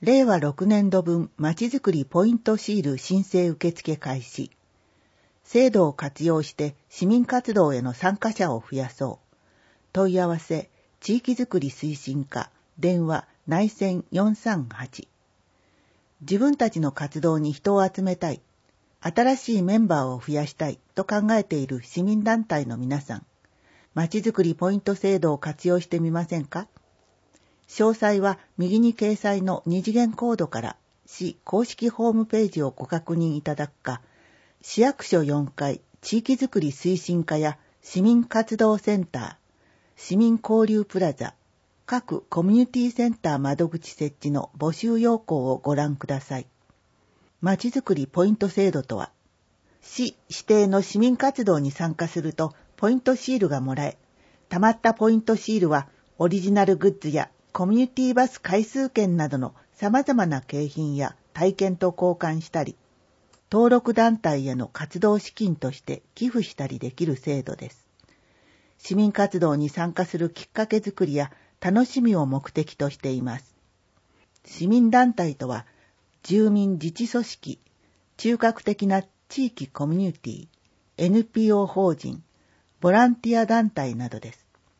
令和6年度分まちづくりポイントシール申請受付開始。制度を活用して市民活動への参加者を増やそう。問い合わせ、地域づくり推進課、電話、内線438。自分たちの活動に人を集めたい、新しいメンバーを増やしたいと考えている市民団体の皆さん、まちづくりポイント制度を活用してみませんか？詳細は右に掲載の二次元コードから市公式ホームページをご確認いただくか、市役所4階地域づくり推進課や市民活動センター、市民交流プラザ、各コミュニティセンター窓口設置の募集要項をご覧ください。まちづくりポイント制度とは、市指定の市民活動に参加するとポイントシールがもらえ、貯まったポイントシールはオリジナルグッズやコミュニティバス回数券などの様々な景品や体験と交換したり、登録団体への活動資金として寄付したりできる制度です。市民活動に参加するきっかけづくりや楽しみを目的としています。市民団体とは、住民自治組織、中核的な地域コミュニティ、NPO 法人、ボランティア団体などです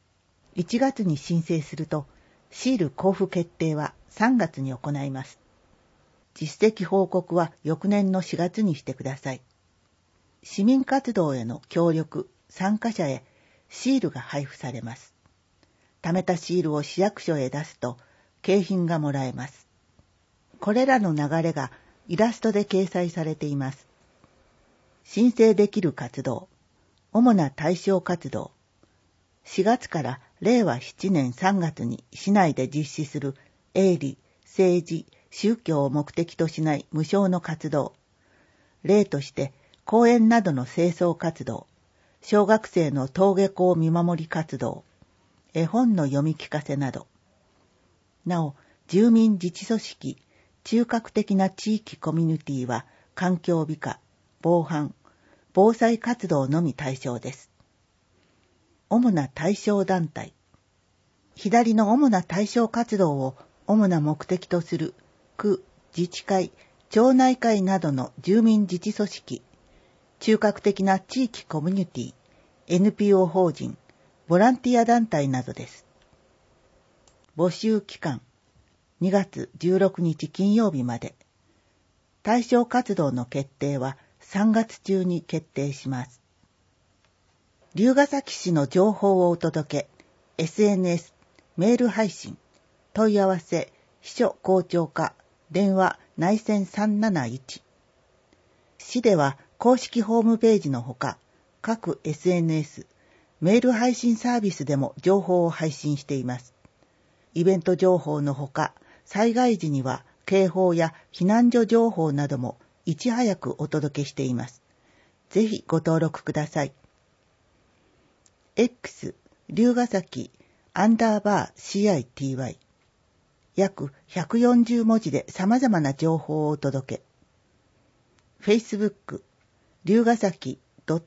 。1月に申請すると、シール交付決定は3月に行います。実績報告は翌年の4月にしてください。市民活動への協力、参加者へシールが配布されます。貯めたシールを市役所へ出すと景品がもらえます。これらの流れがイラストで掲載されています。申請できる活動、主な対象活動、4月から令和7年3月に市内で実施する営利、政治、宗教を目的としない無償の活動、例として公園などの清掃活動、小学生の登下校見守り活動、絵本の読み聞かせなど。なお、住民自治組織、中核的な地域コミュニティは環境美化、防犯、防災活動のみ対象です。主な対象団体。左の主な対象活動を主な目的とする区、自治会、町内会などの住民自治組織、中核的な地域コミュニティ、NPO 法人、ボランティア団体などです。募集期間、2月16日金曜日まで。対象活動の決定は3月中に決定します。龍ケ崎市の情報をお届け、SNS、メール配信、問い合わせ、秘書校長課、電話内線371。市では公式ホームページのほか、各 SNS、メール配信サービスでも情報を配信しています。イベント情報のほか、災害時には警報や避難所情報などもいち早くお届けしています。ぜひご登録ください。X、龍ケ崎、_CITY。約140文字で様々な情報をお届け。Facebook、龍ケ崎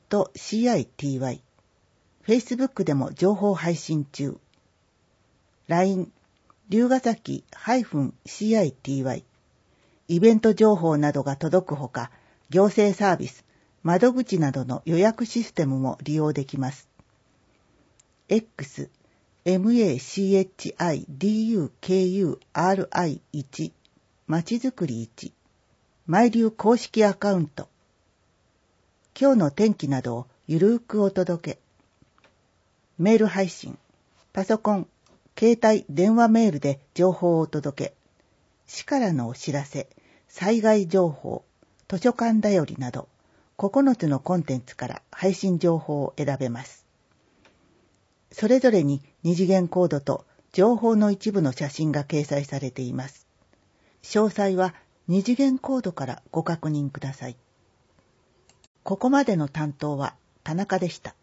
.city。Facebook でも情報配信中。LINE、龍ケ崎-city。イベント情報などが届くほか、行政サービス、窓口などの予約システムも利用できます。X、MACHIDUKURI1、まちづくり1、マイリュウ公式アカウント。今日の天気などをゆるーくお届け。メール配信、パソコン、携帯電話メールで情報をお届け。市からのお知らせ、災害情報、図書館だよりなど、9つのコンテンツから配信情報を選べます。それぞれに二次元コードと情報の一部の写真が掲載されています。詳細は二次元コードからご確認ください。ここまでの担当は田中でした。